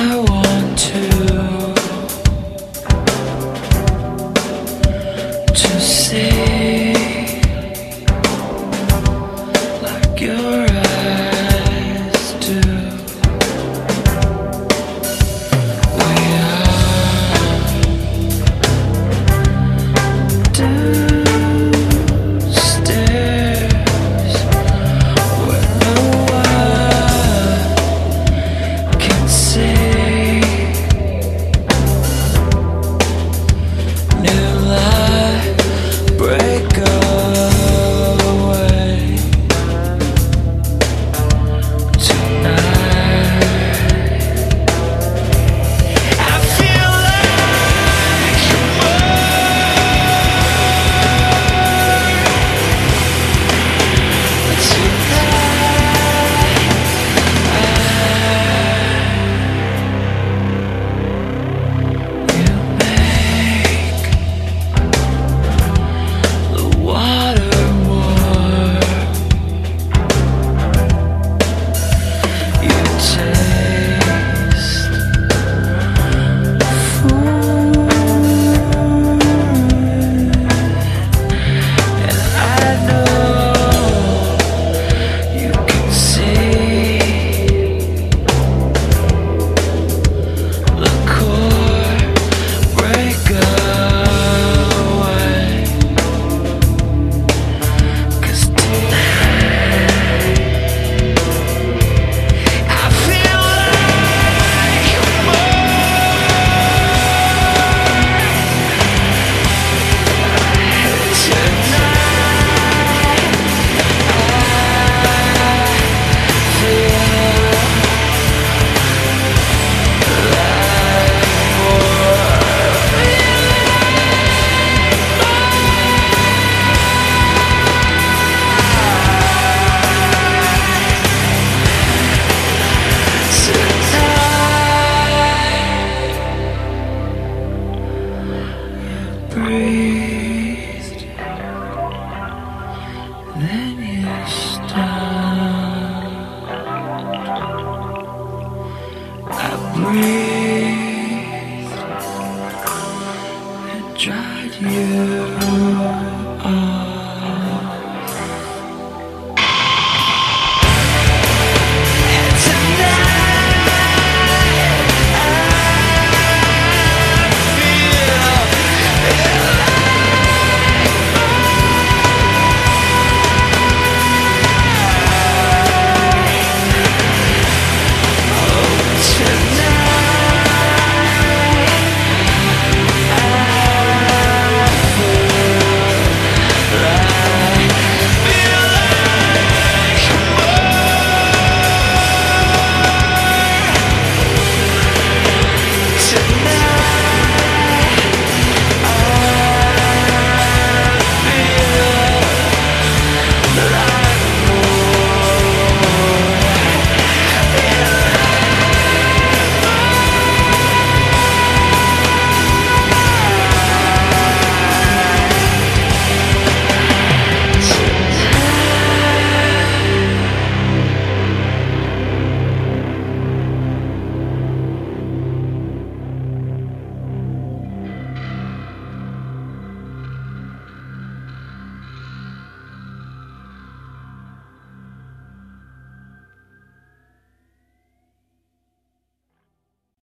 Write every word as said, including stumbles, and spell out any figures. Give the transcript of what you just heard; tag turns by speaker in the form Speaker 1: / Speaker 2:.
Speaker 1: I want to to see like your eyes do. We are two stairs where no one can see. New light break away tonight. I feel like more tonight. You make the water warm. You taste food, and I know you can see the core break away. 'Cause tonight I feel like more tonight. Breathed, then you stopped. I breathed and dried you off.